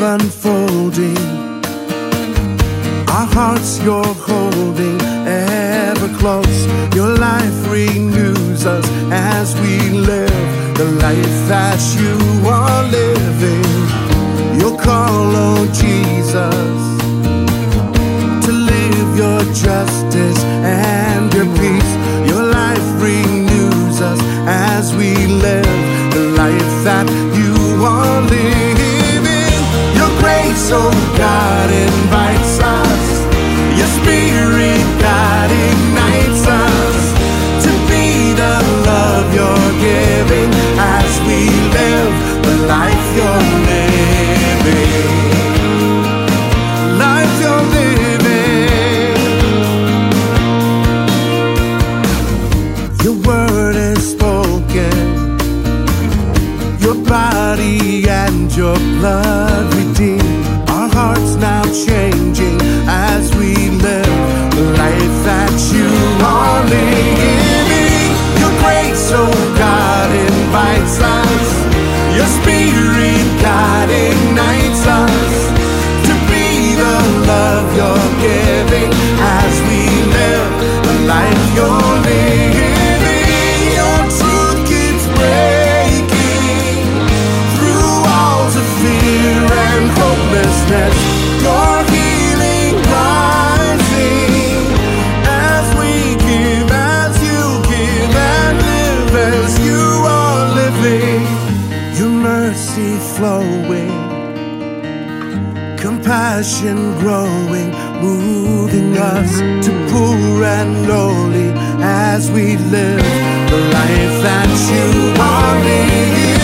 unfolding. Our hearts you're holding ever close. Your life renews us as we live the life that you are living. Your call, oh Jesus, to live your justice and your peace. Your life renews us as we live the life that you are living. Your grace, oh God, invites us. Your spirit, God, ignites us to be the love you're giving as we live the life you're living. Life you're living. Your word is spoken. Your body and your blood redeemed. Our hearts now changing as we live the life that you are living. Your grace, oh God, invites us. Your spirit, God, ignites us to be the love you're giving as we live the life you're living. Your truth keeps breaking through walls of fear and hopelessness. Your healing rising as we give, as you give, and live as you are living. Your mercy flowing, compassion growing, moving us to poor and lowly as we live the life that you are living.